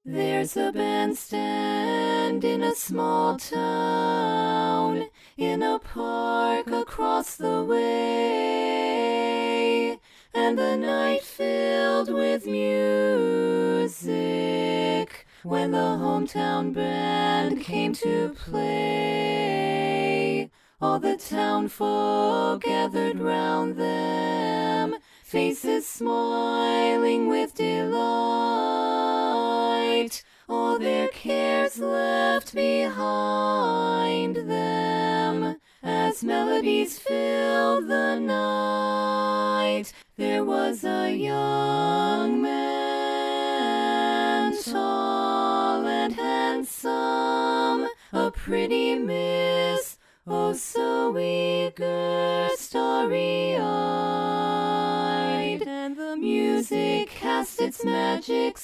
There's a bandstand in a small town, in a park across the way, and the night filled with music when the hometown band came to play. All the town folk gathered round them, faces smiling with delight, all their cares left behind them. As melodies filled the night, there was a young man, tall and handsome, a pretty miss, oh so eager, starry-eyed, and the music cast its magic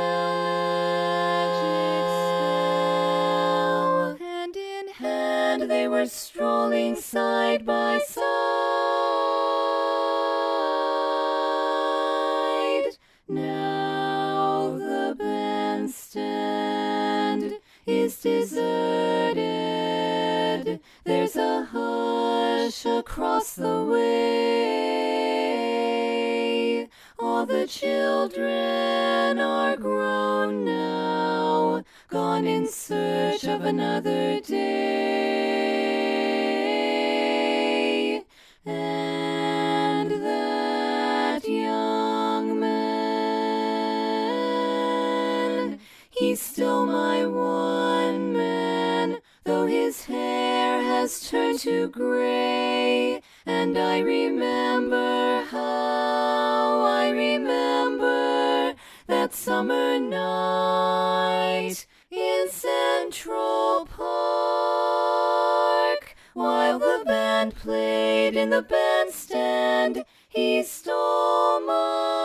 spell. Hand in hand they were strolling side by side. Now the bandstand is deserted. There's a hush across the way. All the children are grown now, gone in search of another day. And that young man, he's still my one man, though his hair has turned to gray. And I remember that summer night in Central Park. While the band played in the bandstand, he stole my